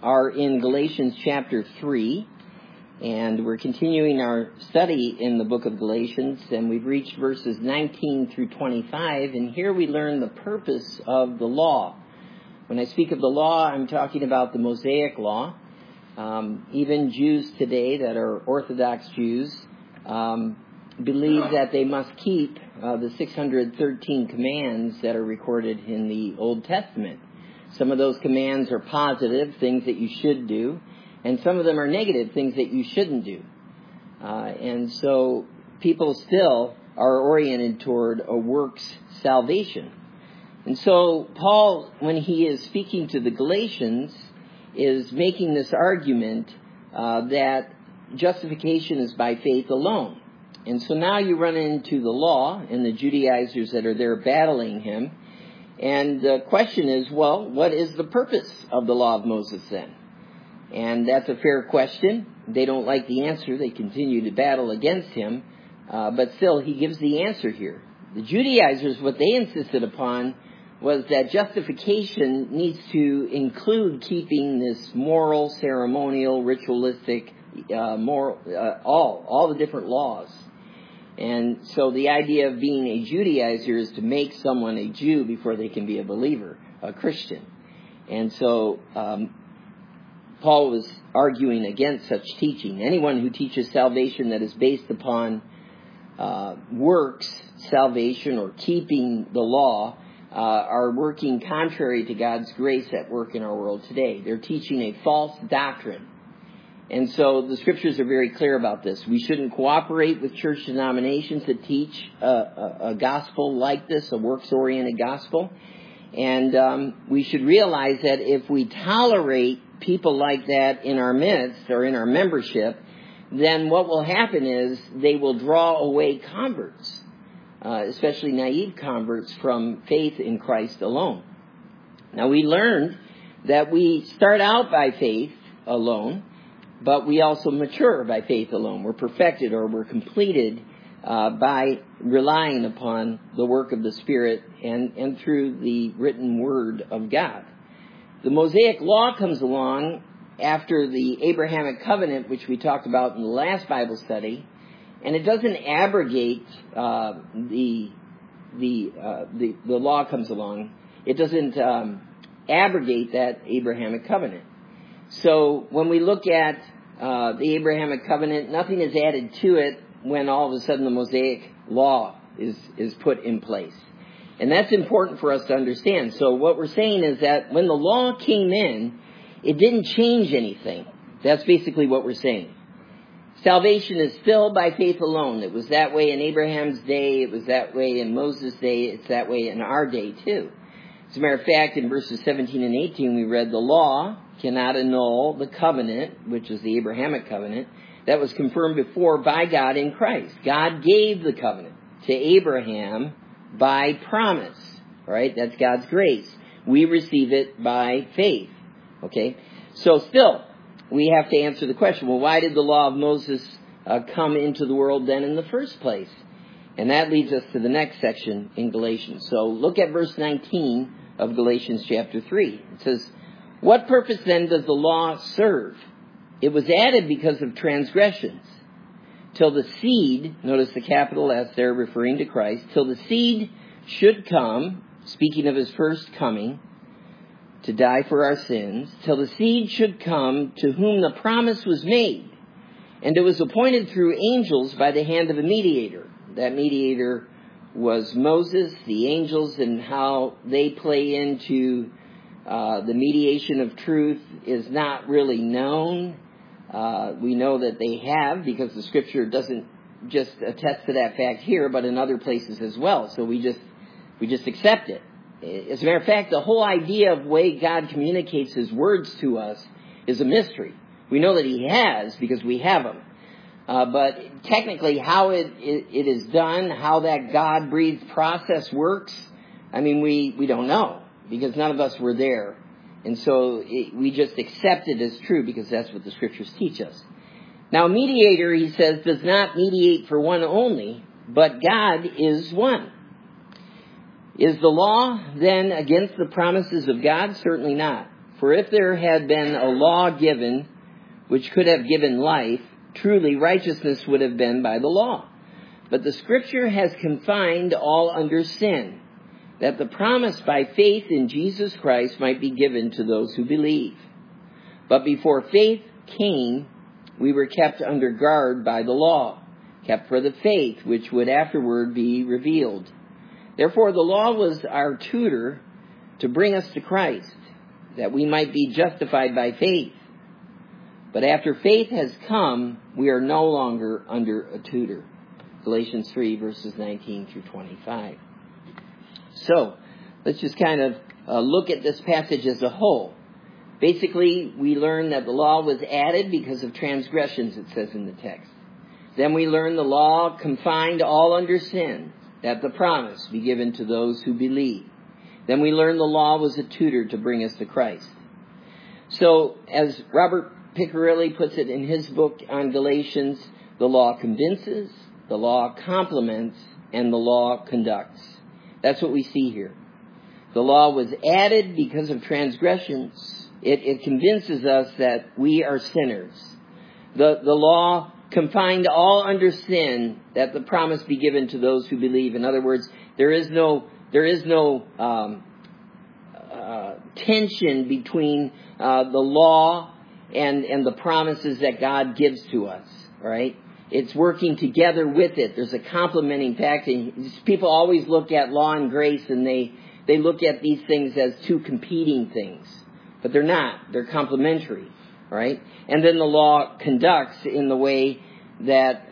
are in Galatians chapter 3, and we're continuing our study in the book of Galatians, and we've reached verses 19 through 25, and here we learn the purpose of the law. When I speak of the law, I'm talking about the Mosaic law. Even Jews today that are Orthodox Jews believe that they must keep the 613 commands that are recorded in the Old Testament. Some of those commands are positive, things that you should do, and some of them are negative, things that you shouldn't do. And so people still are oriented toward a works salvation. And so Paul, when he is speaking to the Galatians, is making this argument that justification is by faith alone. And so now you run into the law and the Judaizers that are there battling him. And the question is, well, what is the purpose of the law of Moses then? And that's a fair question. They don't like the answer. They continue to battle against him. But still, he gives the answer here. The Judaizers, what they insisted upon was that justification needs to include keeping this moral, ceremonial, ritualistic, all the different laws. And so the idea of being a Judaizer is to make someone a Jew before they can be a believer, a Christian. And so Paul was arguing against such teaching. Anyone who teaches salvation that is based upon works salvation or keeping the law are working contrary to God's grace at work in our world today. They're teaching a false doctrine. And so the scriptures are very clear about this. We shouldn't cooperate with church denominations that teach a gospel like this, a works-oriented gospel. And we should realize that if we tolerate people like that in our midst or in our membership, then what will happen is they will draw away converts, especially naive converts, from faith in Christ alone. Now, we learned that we start out by faith alone, but we also mature by faith alone. We're perfected or we're completed by relying upon the work of the Spirit and through the written Word of God. The Mosaic Law comes along after the Abrahamic Covenant, which we talked about in the last Bible study, and it doesn't abrogate the law comes along. It doesn't abrogate that Abrahamic Covenant. So when we look at the Abrahamic Covenant, nothing is added to it when all of a sudden the Mosaic Law is put in place. And that's important for us to understand. So what we're saying is that when the law came in, it didn't change anything. That's basically what we're saying. Salvation is still by faith alone. It was that way in Abraham's day. It was that way in Moses' day. It's that way in our day too. As a matter of fact, in verses 17 and 18, we read the law cannot annul the covenant, which is the Abrahamic covenant, that was confirmed before by God in Christ. God gave the covenant to Abraham by promise. All right, that's God's grace. We receive it by faith. Okay, so still, we have to answer the question, well, why did the law of Moses come into the world then in the first place? And that leads us to the next section in Galatians. So look at verse 19 of Galatians chapter 3. It says, what purpose then does the law serve? It was added because of transgressions. Till the seed, notice the capital S there referring to Christ, till the seed should come, speaking of his first coming, to die for our sins, till the seed should come to whom the promise was made. And it was appointed through angels by the hand of a mediator. That mediator was Moses. The angels and how they play into the mediation of truth is not really known. We know that they have because the scripture doesn't just attest to that fact here, but in other places as well. So we just accept it. As a matter of fact, the whole idea of the way God communicates his words to us is a mystery. We know that he has because we have them. But technically how it is done, how that God-breathed process works, I mean, we don't know because none of us were there. And so we just accept it as true because that's what the scriptures teach us. Now, mediator, he says, does not mediate for one only, but God is one. Is the law then against the promises of God? Certainly not. For if there had been a law given which could have given life, truly righteousness would have been by the law. But the Scripture has confined all under sin, that the promise by faith in Jesus Christ might be given to those who believe. But before faith came, we were kept under guard by the law, kept for the faith which would afterward be revealed. Therefore the law was our tutor to bring us to Christ, that we might be justified by faith. But after faith has come, we are no longer under a tutor. Galatians 3, verses 19 through 25. So, let's just kind of look at this passage as a whole. Basically, we learn that the law was added because of transgressions, it says in the text. Then we learn the law confined all under sin, that the promise be given to those who believe. Then we learn the law was a tutor to bring us to Christ. So, as Robert Piccirilli puts it in his book on Galatians, the law convinces, the law complements, and the law conducts. That's what we see here. The law was added because of transgressions. It convinces us that we are sinners. The law confined all under sin, that the promise be given to those who believe. In other words, there is no tension between the law and the promises that God gives to us. All right, it's working together with it. There's a complementing factor. People always look at law and grace, and they look at these things as two competing things. But they're not. They're complementary, right? And then the law conducts in the way that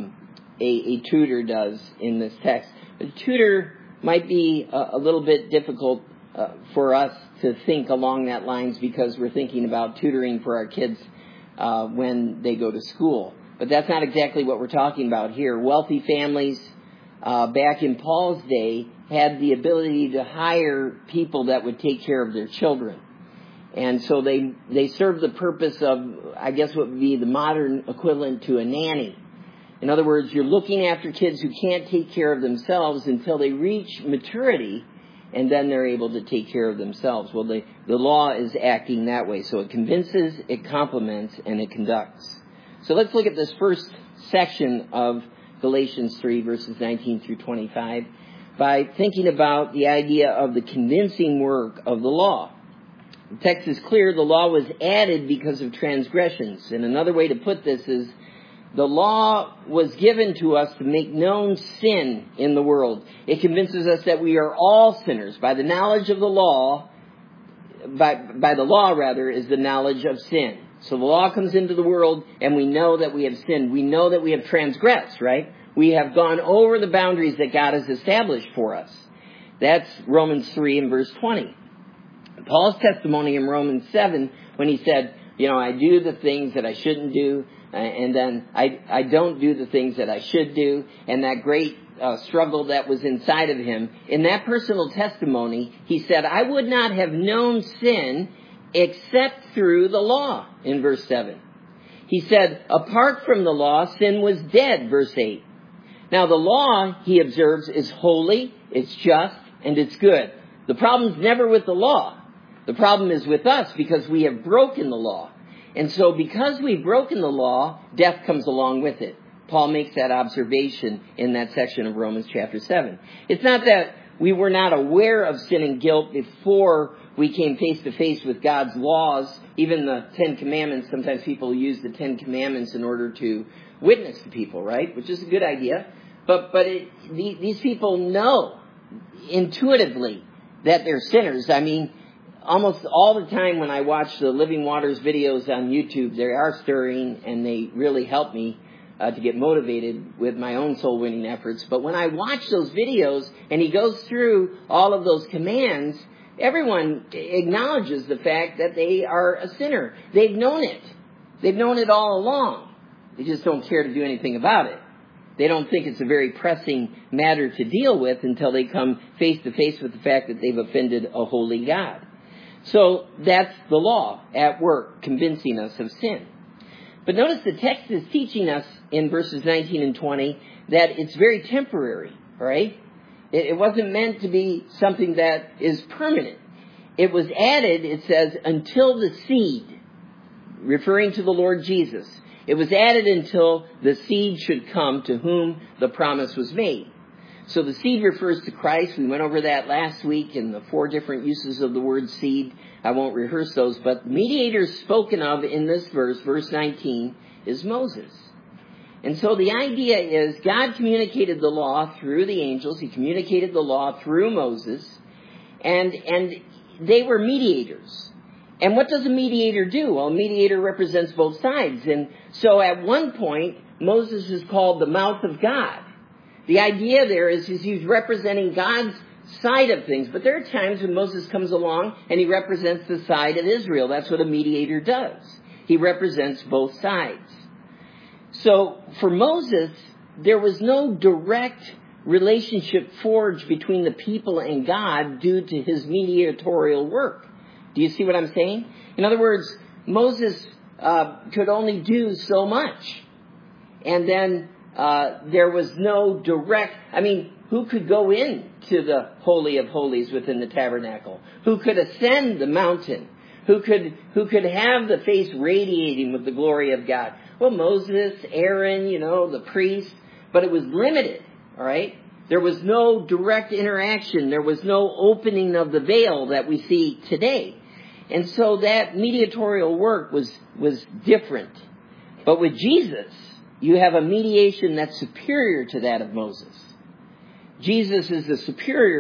a tutor does in this text. A tutor might be a little bit difficult for us to think along that lines, because we're thinking about tutoring for our kids when they go to school. But that's not exactly what we're talking about here. Wealthy families back in Paul's day had the ability to hire people that would take care of their children. And so they serve the purpose of, I guess, what would be the modern equivalent to a nanny. In other words, you're looking after kids who can't take care of themselves until they reach maturity, and then they're able to take care of themselves. Well, the law is acting that way. So it convinces, it complements, and it conducts. So let's look at this first section of Galatians 3, verses 19 through 25, by thinking about the idea of the convincing work of the law. The text is clear. The law was added because of transgressions. And another way to put this is, the law was given to us to make known sin in the world. It convinces us that we are all sinners. By the knowledge of the law, by the law rather, is the knowledge of sin. So the law comes into the world, and we know that we have sinned. We know that we have transgressed, right? We have gone over the boundaries that God has established for us. That's Romans 3 and verse 20. Paul's testimony in Romans 7, when he said, I do the things that I shouldn't do, and then I don't do the things that I should do, and that great struggle that was inside of him. In that personal testimony, he said, I would not have known sin except through the law, in verse 7. He said, apart from the law, sin was dead, verse 8. Now, the law, he observes, is holy, it's just, and it's good. The problem's never with the law. The problem is with us, because we have broken the law. And so because we've broken the law, death comes along with it. Paul makes that observation in that section of Romans chapter 7. It's not that we were not aware of sin and guilt before we came face to face with God's laws. Even the Ten Commandments, sometimes people use the Ten Commandments in order to witness to people, right? Which is a good idea. But these people know intuitively that they're sinners. I mean, almost all the time when I watch the Living Waters videos on YouTube, they are stirring, and they really help me to get motivated with my own soul-winning efforts. But when I watch those videos and he goes through all of those commands, everyone acknowledges the fact that they are a sinner. They've known it. They've known it all along. They just don't care to do anything about it. They don't think it's a very pressing matter to deal with until they come face to face with the fact that they've offended a holy God. So that's the law at work, convincing us of sin. But notice the text is teaching us in verses 19 and 20 that it's very temporary, right? It wasn't meant to be something that is permanent. it was added, it says, until the seed, referring to the Lord Jesus. It was added until the seed should come to whom the promise was made. So the seed refers to Christ. We went over that last week in the 4 different uses of the word seed. I won't rehearse those, but mediator spoken of in this verse, verse 19, is Moses. And so the idea is God communicated the law through the angels. He communicated the law through Moses. And they were mediators. And what does a mediator do? Well, a mediator represents both sides. And so at one point, Moses is called the mouth of God. The idea there is he's representing God's side of things. But there are times when Moses comes along and he represents the side of Israel. That's what a mediator does. He represents both sides. So for Moses, there was no direct relationship forged between the people and God due to his mediatorial work. Do you see what I'm saying? In other words, Moses could only do so much. And then there was no direct, who could go into the Holy of Holies within the tabernacle? Who could ascend the mountain? Who could have the face radiating with the glory of God? Well, Moses, Aaron, the priest, but it was limited, all right? There was no direct interaction. There was no opening of the veil that we see today. And so that mediatorial work was different. But with Jesus, you have a mediation that's superior to that of Moses. Jesus is the superior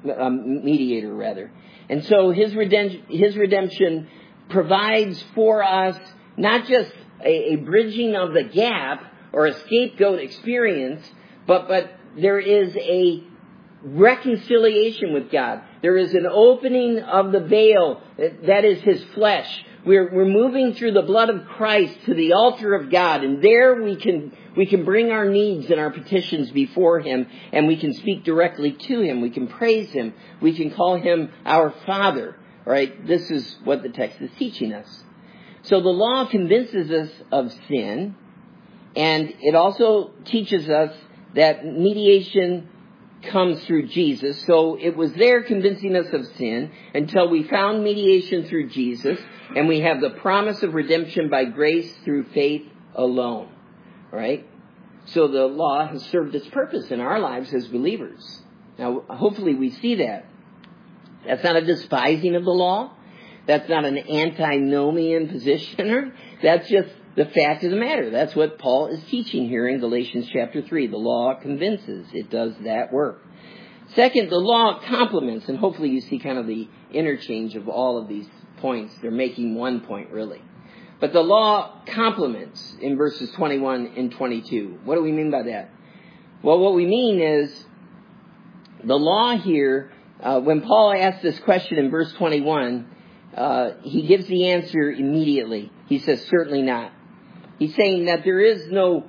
mediator. And so his redemption provides for us not just a bridging of the gap or a scapegoat experience, but there is a reconciliation with God. There is an opening of the veil. That is his flesh. We're moving through the blood of Christ to the altar of God, and there we can bring our needs and our petitions before him, and we can speak directly to him. We can praise him. We can call him our Father. All right? This is what the text is teaching us. So the law convinces us of sin, and it also teaches us that mediation comes through Jesus. So it was there convincing us of sin until we found mediation through Jesus, and we have the promise of redemption by grace through faith alone. All right? So the law has served its purpose in our lives as believers. Now, hopefully we see that. That's not a despising of the law. That's not an antinomian position. That's just the fact of the matter. That's what Paul is teaching here in Galatians chapter 3. The law convinces. It does that work. Second, the law complements. And hopefully you see kind of the interchange of all of these points. They're making one point, really. But the law complements in verses 21 and 22. What do we mean by that? Well, what we mean is the law here, when Paul asks this question in verse 21, he gives the answer immediately. He says, certainly not. He's saying that there is no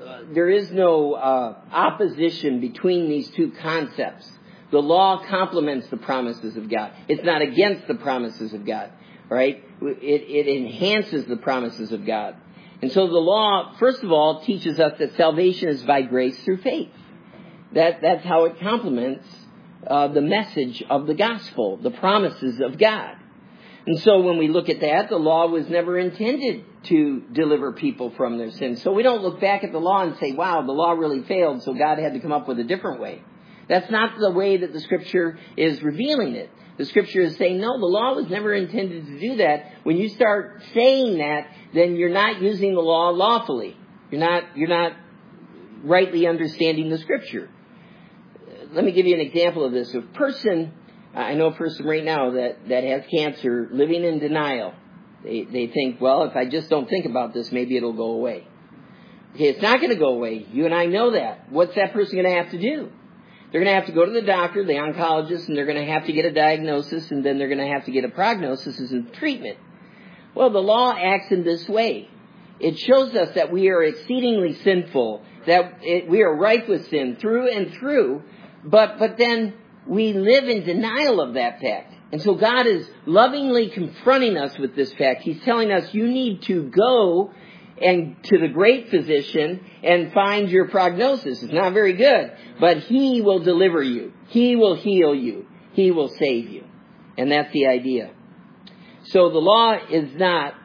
opposition between these two concepts. The law complements the promises of God. It's not against the promises of God, right? It enhances the promises of God. And so the law, first of all, teaches us that salvation is by grace through faith. That's how it complements the message of the gospel, the promises of God. And so when we look at that, the law was never intended to deliver people from their sins. So we don't look back at the law and say, wow, the law really failed, so God had to come up with a different way. That's not the way that the Scripture is revealing it. The Scripture is saying, no, the law was never intended to do that. When you start saying that, then you're not using the law lawfully. You're not rightly understanding the Scripture. Let me give you an example of this. I know a person right now that has cancer living in denial. They think, well, if I just don't think about this, maybe it'll go away. Okay, it's not going to go away. You and I know that. What's that person going to have to do? They're going to have to go to the doctor, the oncologist, and they're going to have to get a diagnosis, and then they're going to have to get a prognosis and treatment. Well, the law acts in this way. It shows us that we are exceedingly sinful, that we are rife with sin through and through, but then we live in denial of that fact. And so God is lovingly confronting us with this fact. He's telling us you need to go and to the great physician and find your prognosis. It's not very good, but he will deliver you. He will heal you. He will save you. And that's the idea. So the law is not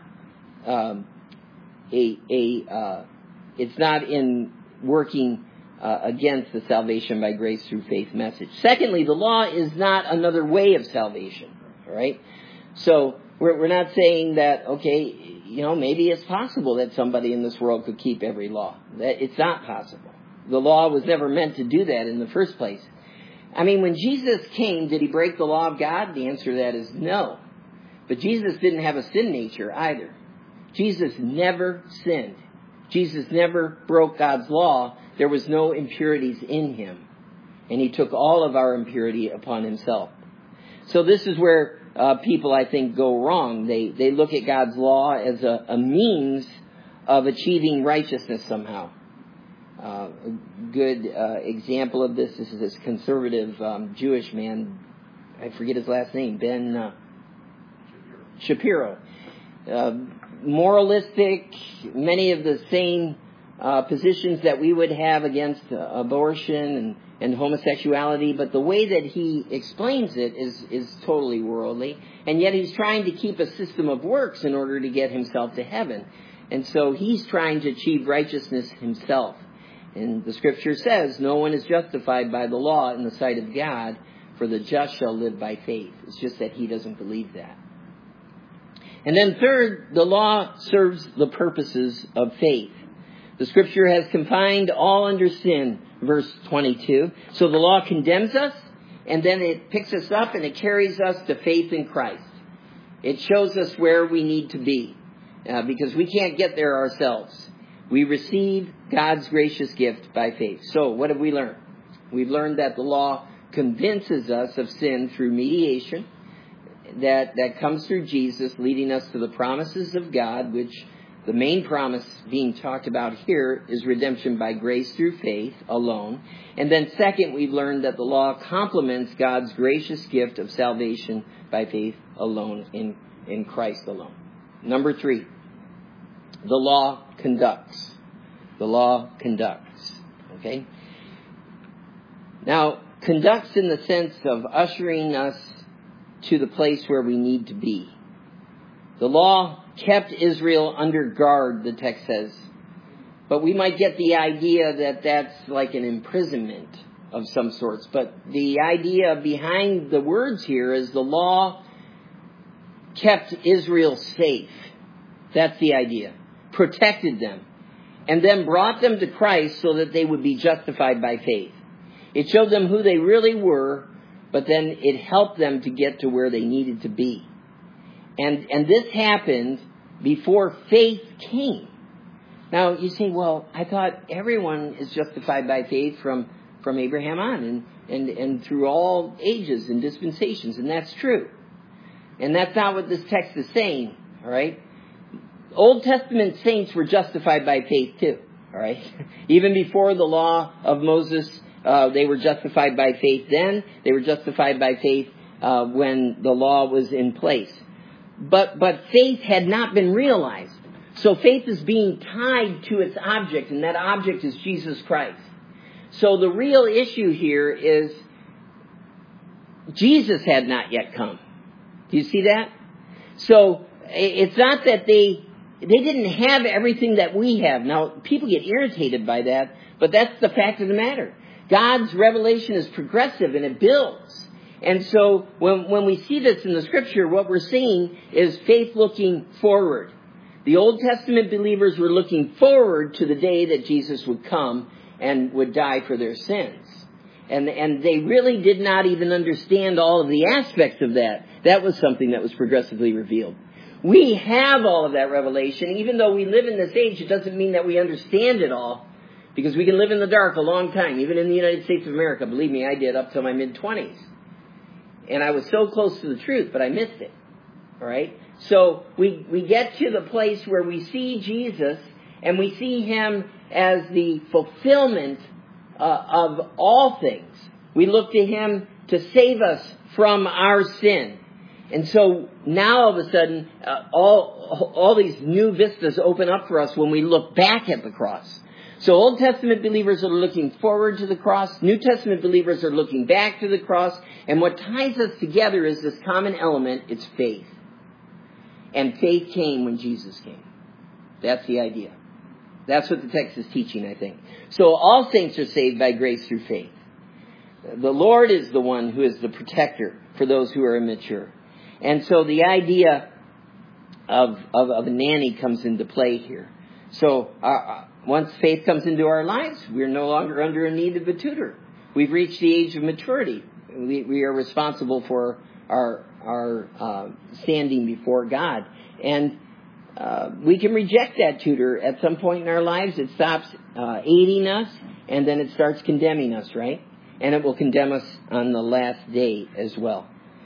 it's not in working against the salvation by grace through faith message. Secondly, the law is not another way of salvation. All right? So we're not saying that, okay, maybe it's possible that somebody in this world could keep every law. That it's not possible. The law was never meant to do that in the first place. I mean, when Jesus came, did he break the law of God? The answer to that is no. But Jesus didn't have a sin nature either. Jesus never sinned. Jesus never broke God's law. There was no impurities in him. And he took all of our impurity upon himself. So this is where people, I think, go wrong. They look at God's law as a means of achieving righteousness somehow. A good example of this is this conservative Jewish man. I forget his last name. Ben Shapiro. Moralistic, many of the same positions that we would have against abortion and homosexuality, but the way that he explains it is totally worldly, and yet he's trying to keep a system of works in order to get himself to heaven. And so he's trying to achieve righteousness himself. And the scripture says, no one is justified by the law in the sight of God, for the just shall live by faith. It's just that he doesn't believe that. And then third, the law serves the purposes of faith. The scripture has confined all under sin, verse 22. So the law condemns us, and then it picks us up and it carries us to faith in Christ. It shows us where we need to be, because we can't get there ourselves. We receive God's gracious gift by faith. So what have we learned? We've learned that the law convinces us of sin through mediation, that comes through Jesus, leading us to the promises of God, which the main promise being talked about here is redemption by grace through faith alone. And then second, we've learned that the law complements God's gracious gift of salvation by faith alone, in Christ alone. Number 3, the law conducts. The law conducts. Okay? Now, conducts in the sense of ushering us to the place where we need to be. The law kept Israel under guard, the text says. But we might get the idea that that's like an imprisonment of some sorts. But the idea behind the words here is the law kept Israel safe. That's the idea. Protected them. And then brought them to Christ so that they would be justified by faith. It showed them who they really were, but then it helped them to get to where they needed to be. And this happened before faith came. Now, you say, well, I thought everyone is justified by faith from Abraham on and through all ages and dispensations, and that's true. And that's not what this text is saying, all right? Old Testament saints were justified by faith too, all right? Even before the law of Moses, they were justified by faith then. They were justified by faith when the law was in place. But faith had not been realized. So faith is being tied to its object, and that object is Jesus Christ. So the real issue here is Jesus had not yet come. Do you see that? So it's not that they didn't have everything that we have. Now, people get irritated by that, but that's the fact of the matter. God's revelation is progressive and it builds. And so when we see this in the scripture, what we're seeing is faith looking forward. The Old Testament believers were looking forward to the day that Jesus would come and would die for their sins. And they really did not even understand all of the aspects of that. That was something that was progressively revealed. We have all of that revelation. Even though we live in this age, it doesn't mean that we understand it all. Because we can live in the dark a long time. Even in the United States of America. Believe me, I did up till my mid-20s. And I was so close to the truth, but I missed it. All right? So we get to the place where we see Jesus, and we see him as the fulfillment of all things. We look to him to save us from our sin. And so now all of a sudden, all these new vistas open up for us when we look back at the cross. So Old Testament believers are looking forward to the cross. New Testament believers are looking back to the cross. And what ties us together is this common element. It's faith. And faith came when Jesus came. That's the idea. That's what the text is teaching, I think. So all saints are saved by grace through faith. The Lord is the one who is the protector for those who are immature. And so the idea of a nanny comes into play here. So once faith comes into our lives, we're no longer under a need of a tutor. We've reached the age of maturity. We are responsible for our standing before God. And we can reject that tutor at some point in our lives. It stops aiding us, and then it starts condemning us, right? And it will condemn us on the last day as well.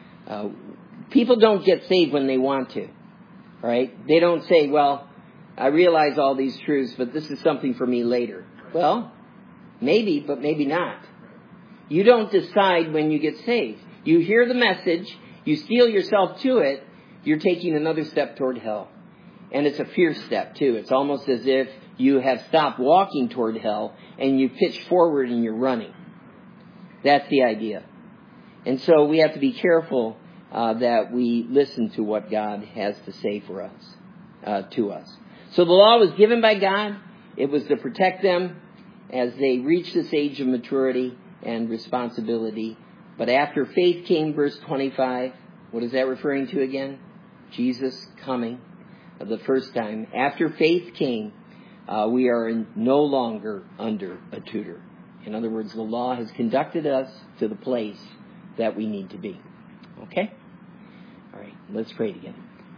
People don't get saved when they want to, right? They don't say, well, I realize all these truths, but this is something for me later. Well, maybe, but maybe not. You don't decide when you get saved. You hear the message, you steel yourself to it, you're taking another step toward hell. And it's a fierce step, too. It's almost as if you have stopped walking toward hell and you pitch forward and you're running. That's the idea. And so we have to be careful that we listen to what God has to say for us, to us. So the law was given by God. It was to protect them as they reach this age of maturity and responsibility. But after faith came, verse 25, what is that referring to again? Jesus coming the first time. After faith came, we are no longer under a tutor. In other words, the law has conducted us to the place that we need to be. Okay? All right, let's pray together.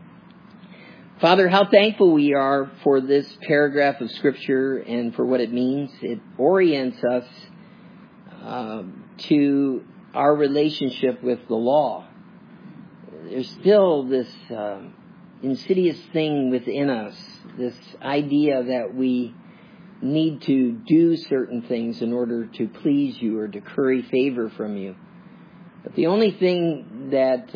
Father, how thankful we are for this paragraph of Scripture and for what it means. It orients us to our relationship with the law. There's still this insidious thing within us, this idea that we need to do certain things in order to please you or to curry favor from you. But the only thing that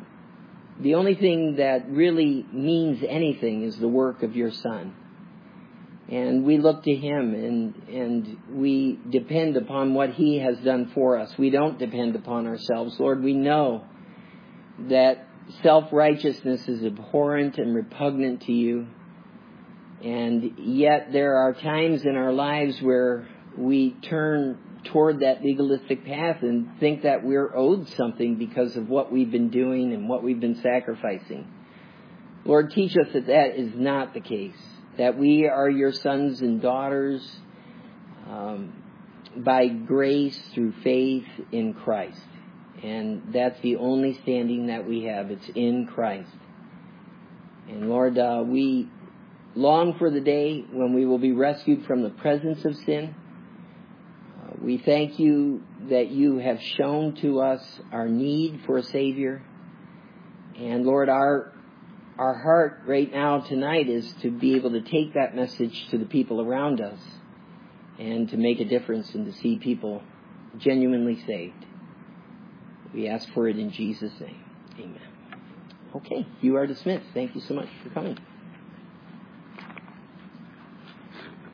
really means anything is the work of your Son. And we look to him and we depend upon what he has done for us. We don't depend upon ourselves. Lord, we know that self-righteousness is abhorrent and repugnant to you. And yet there are times in our lives where we turn toward that legalistic path and think that we're owed something because of what we've been doing and what we've been sacrificing. Lord, teach us that that is not the case, that we are your sons and daughters by grace through faith in Christ. And that's the only standing that we have. It's in Christ. And Lord, we long for the day when we will be rescued from the presence of sin. We thank you that you have shown to us our need for a Savior. And Lord, our heart right now tonight is to be able to take that message to the people around us and to make a difference and to see people genuinely saved. We ask for it in Jesus' name. Amen. Okay, you are dismissed. Thank you so much for coming.